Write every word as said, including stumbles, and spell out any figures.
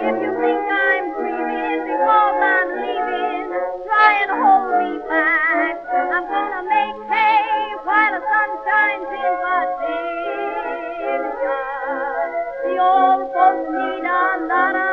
if you think I'm grieving because I'm leaving, try and hold me back. I'm gonna make hay while the sun shines in Virginia. The old folks need a lot of